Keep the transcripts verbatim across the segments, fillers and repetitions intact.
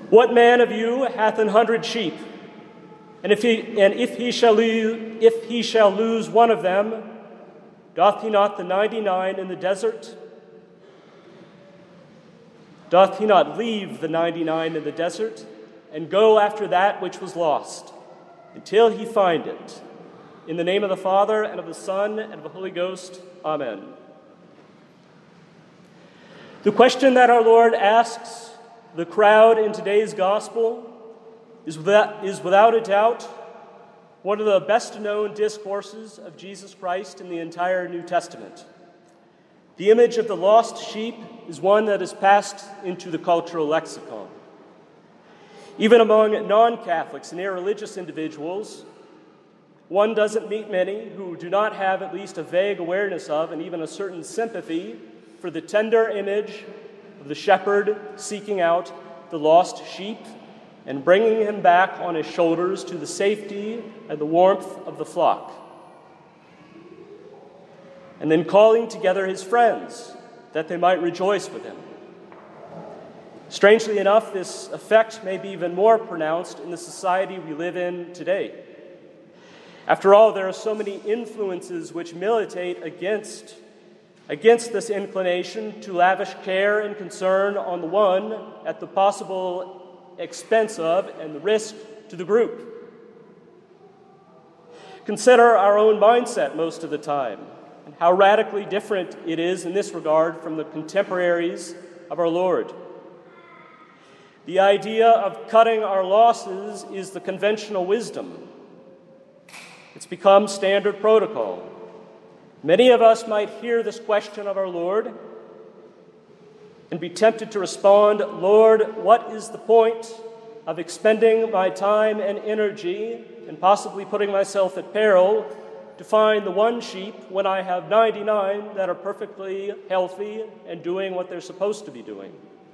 What man of you hath an hundred sheep, and if he and if he shall lose if he shall lose one of them, doth he not the ninety-nine in the desert? Doth he not leave the ninety-nine in the desert, and go after that which was lost, until he find it? In the name of the Father, and of the Son, and of the Holy Ghost. Amen. The question that our Lord asks the crowd in today's gospel is without, is without a doubt one of the best-known discourses of Jesus Christ in the entire New Testament. The image of the lost sheep is one that is passed into the cultural lexicon. Even among non-Catholics and irreligious individuals, one doesn't meet many who do not have at least a vague awareness of and even a certain sympathy for the tender image of the shepherd seeking out the lost sheep and bringing him back on his shoulders to the safety and the warmth of the flock, and then calling together his friends that they might rejoice with him. Strangely enough, this effect may be even more pronounced in the society we live in today. After all, there are so many influences which militate against, against this inclination to lavish care and concern on the one at the possible expense of and the risk to the group. Consider our own mindset most of the time, and how radically different it is in this regard from the contemporaries of our Lord. The idea of cutting our losses is the conventional wisdom. It's become standard protocol. Many of us might hear this question of our Lord and be tempted to respond, "Lord, what is the point of expending my time and energy and possibly putting myself at peril to find the one sheep when I have ninety-nine that are perfectly healthy and doing what they're supposed to be doing?"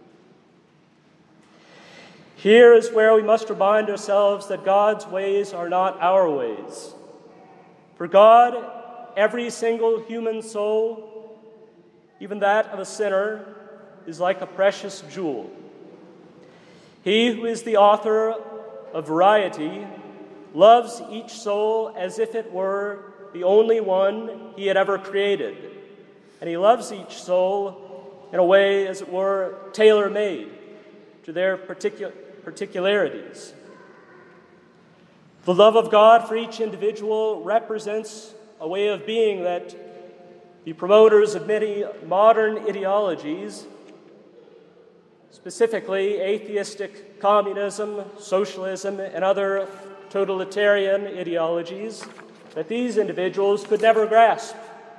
Here is where we must remind ourselves that God's ways are not our ways. For God, every single human soul, even that of a sinner, is like a precious jewel. He who is the author of variety loves each soul as if it were the only one he had ever created. And he loves each soul in a way, as it were, tailor-made to their particular particularities. The love of God for each individual represents a way of being that the promoters of many modern ideologies, specifically atheistic communism, socialism, and other totalitarian ideologies, that these individuals could never grasp,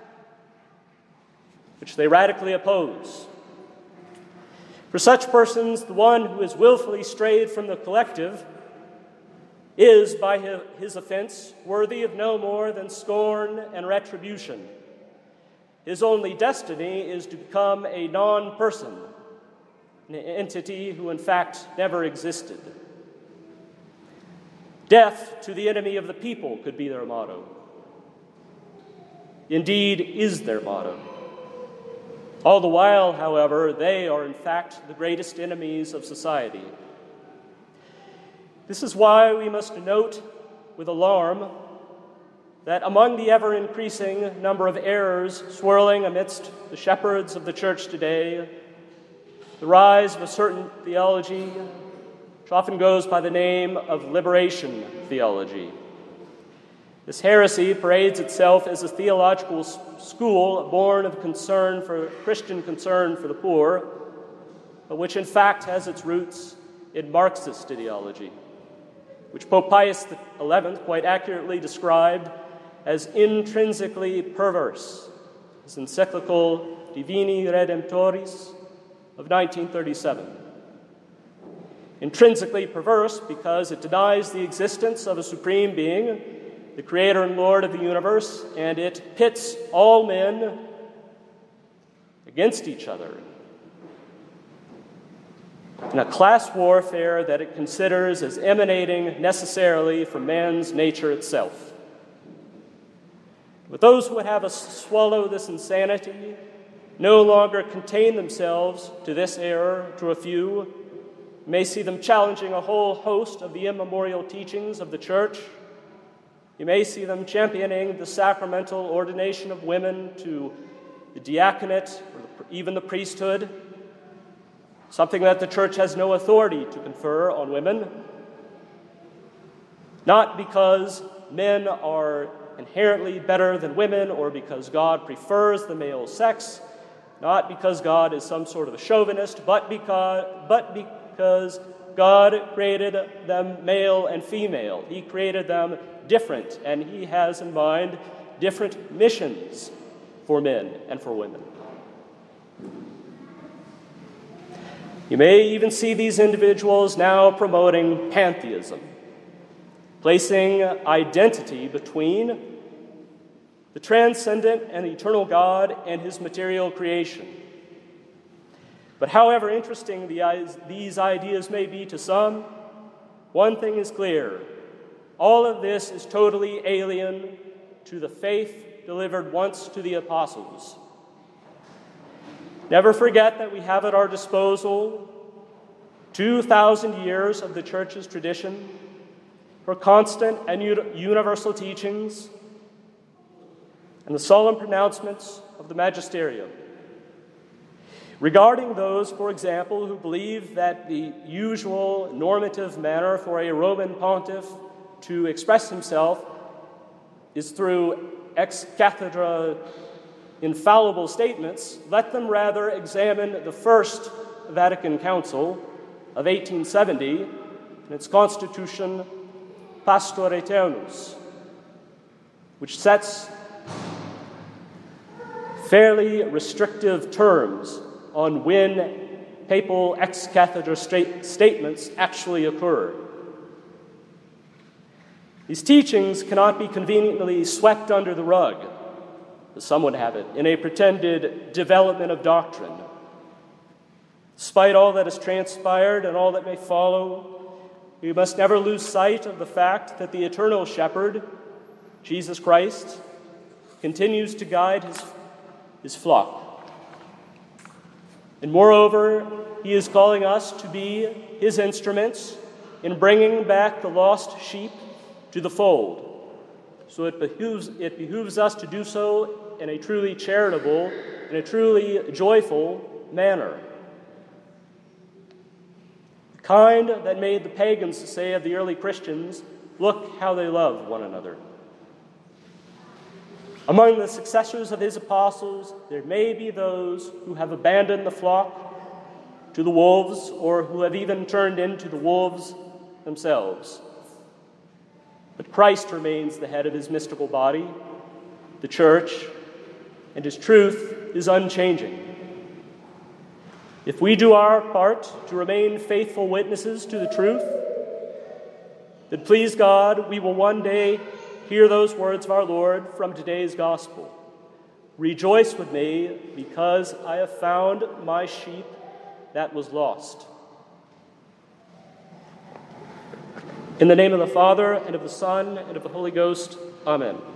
which they radically oppose. For such persons, the one who is willfully strayed from the collective is, by his offense, worthy of no more than scorn and retribution. His only destiny is to become a non-person, an entity who in fact never existed. Death to the enemy of the people could be their motto. Indeed, is their motto. All the while, however, they are in fact the greatest enemies of society. This is why we must note with alarm that among the ever-increasing number of errors swirling amidst the shepherds of the church today, the rise of a certain theology which often goes by the name of liberation theology. This heresy parades itself as a theological school born of concern for Christian concern for the poor, but which in fact has its roots in Marxist ideology, which Pope Pius the eleventh quite accurately described as intrinsically perverse, his encyclical Divini Redemptoris of nineteen thirty-seven. Intrinsically perverse because it denies the existence of a supreme being, the creator and Lord of the universe, and it pits all men against each other in a class warfare that it considers as emanating necessarily from man's nature itself. But those who would have us swallow this insanity no longer contain themselves to this error, to a few, You may see them challenging a whole host of the immemorial teachings of the Church. You may see them championing the sacramental ordination of women to the diaconate or even the priesthood, something that the Church has no authority to confer on women, not because men are inherently better than women or because God prefers the male sex, not because God is some sort of a chauvinist, but because, but because God created them male and female. He created them different, and he has in mind different missions for men and for women. You may even see these individuals now promoting pantheism, placing identity between the transcendent and eternal God and his material creation. But however interesting the, these ideas may be to some, one thing is clear. All of this is totally alien to the faith delivered once to the apostles. Never forget that we have at our disposal two thousand years of the Church's tradition, her constant and universal teachings, and the solemn pronouncements of the magisterium. Regarding those, for example, who believe that the usual normative manner for a Roman pontiff to express himself is through ex cathedra infallible statements, let them rather examine the First Vatican Council of eighteen seventy and its constitution Pastor Aeternus, which sets fairly restrictive terms on when papal ex cathedra statements actually occur. These teachings cannot be conveniently swept under the rug, as some would have it, in a pretended development of doctrine. Despite all that has transpired and all that may follow, we must never lose sight of the fact that the eternal shepherd, Jesus Christ, continues to guide his, his flock. And moreover, he is calling us to be his instruments in bringing back the lost sheep to the fold. So it behooves, it behooves us to do so in a truly charitable, in a truly joyful manner. The kind that made the pagans say of the early Christians, "Look how they love one another." Among the successors of his apostles, there may be those who have abandoned the flock to the wolves or who have even turned into the wolves themselves. But Christ remains the head of his mystical body, the church, and his truth is unchanging. If we do our part to remain faithful witnesses to the truth, then please God, we will one day hear those words of our Lord from today's gospel. "Rejoice with me, because I have found my sheep that was lost." In the name of the Father, and of the Son, and of the Holy Ghost, amen.